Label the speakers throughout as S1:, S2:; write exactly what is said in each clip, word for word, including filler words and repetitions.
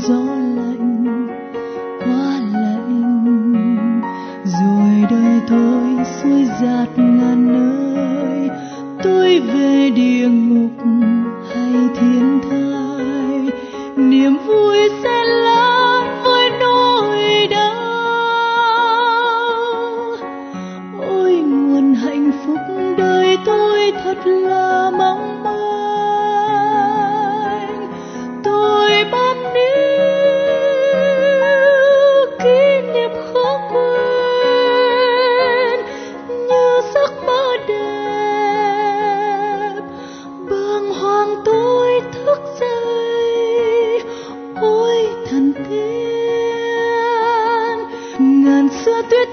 S1: gió lạnh quá lạnh, rồi đời tôi xuôi dạt ngàn nơi. Tôi về địa ngục hay thiên thai, niềm vui sẽ lớn với nỗi đau. Ôi nguồn hạnh phúc đời tôi thật là mong manh. Tôi bám níu kỷ niệm khó quên như giấc mơ đẹp. Bàng hoàng tôi thức dậy, ôi thần tiên. Ngàn xưa tuyết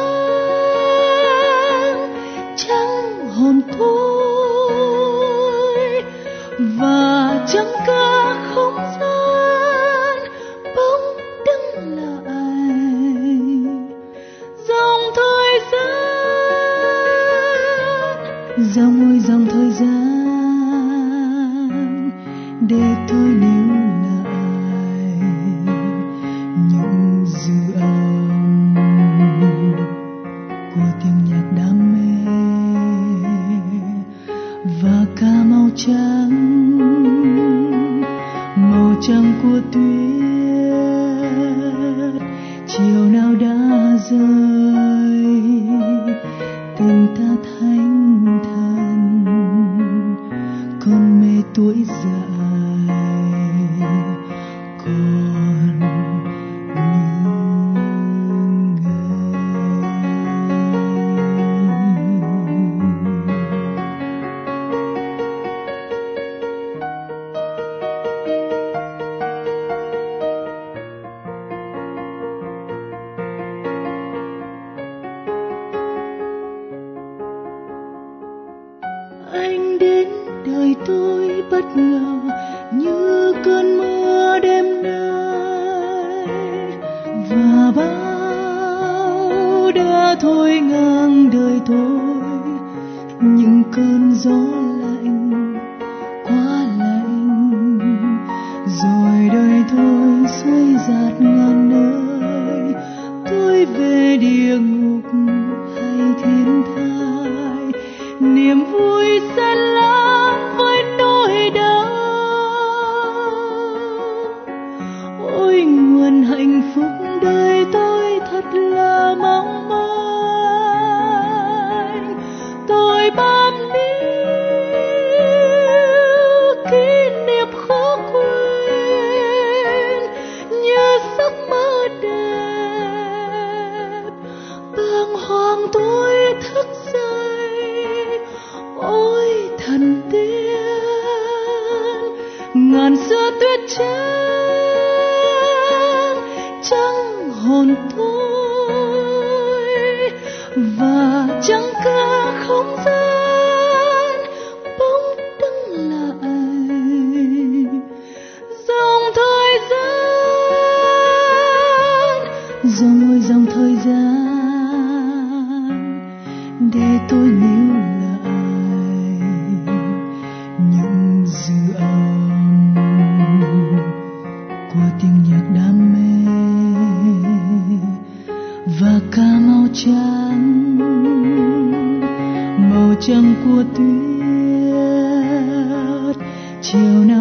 S1: trắng trắng hồn tôi, và chẳng cả không gian bỗng đứng lại. Dòng thời gian, dòng ơi dòng thời gian, để tôi níu lại những dư âm của tiếng nhạc đam mê và cả màu trắng, màu trắng của tuyết. Chiều nào đã rơi, tình ta thanh thản, con mê tuổi dài còn như ngày. Anh đến đời tôi bất ngờ như cơn mưa đêm nay, và bão đã thôi ngang đời tôi. Những cơn gió lạnh quá lạnh, rồi đời tôi xuôi dạt ngàn nơi. Tôi về địa ngục hay thiên thai, niềm vui sẽ lớn với nỗi đau. Ôi nguồn hạnh phúc đời tôi thật là mong manh. Tôi bám níu kỷ niệm khó quên như giấc mơ đẹp. Bàng hoàng tôi thức dậy, ôi thần tiên. Ngàn xưa tuyết trắng trắng hồn tôi, và chẳng cả không gian bỗng đứng lại. Dòng thời gian, dòng ơi dòng thời gian, để tôi níu lại những dư âm của tiếng nhạc đam mê và cả màu trắng, màu trắng của tuyết. Chiều nào